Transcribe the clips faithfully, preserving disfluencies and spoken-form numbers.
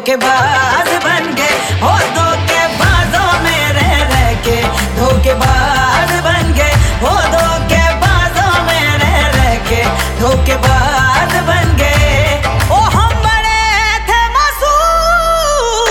धोखेबाज बन गए हो, धोखेबाजों में रह रह के धोखेबाज बन गए हो, धोखेबाजों में रह रह के धोखेबाज बन गए। ओ हम बड़े थे मासूम,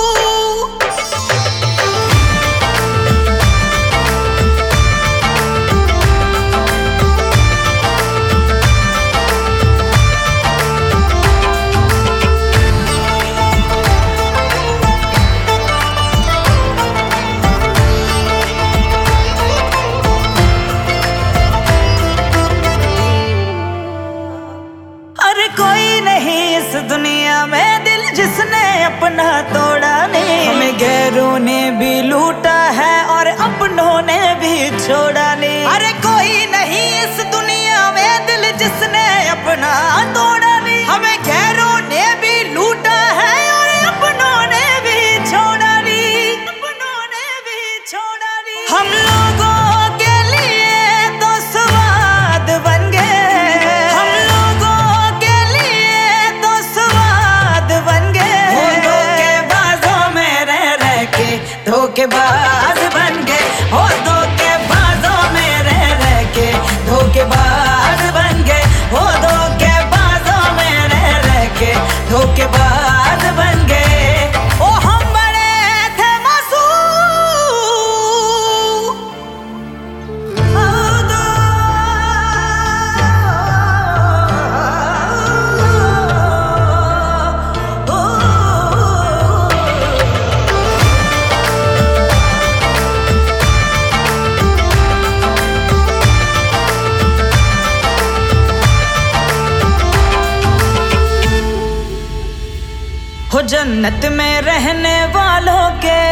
अरे कोई नहीं इस दुनिया में दिल जिसने अपना तोड़ा नहीं। हमें गैरों ने भी लूटा है और अपनों ने भी छोड़ा नहीं। अरे कोई नहीं इस दुनिया में दिल जिसने अपना तोड़ा नहीं। हमें गैरों ने भी लूटा है और अपनों ने भी छोड़ा नहीं, अपनों ने भी छोड़ा नहीं। हम लोगों के लिए तो स्वाद बन गए, हम लोगों के लिए तो स्वाद बन गए। वो धोखेबाजों में रह रह के धोखेबाज बन गए हो, धोखेबाजों में रह रह के धोखेबाज बन गए हो, धोखेबाजों में रह रह के धोखेबाज बन गए। ओ हम बड़े थे मासूम, हो जन्नत में रहने वालों के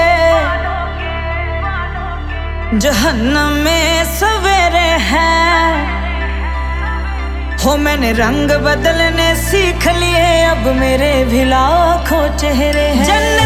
जहन्नम में सवेरे हैं। हो मैंने रंग बदलने सीख लिए, अब मेरे भी लाखों चेहरे हैं।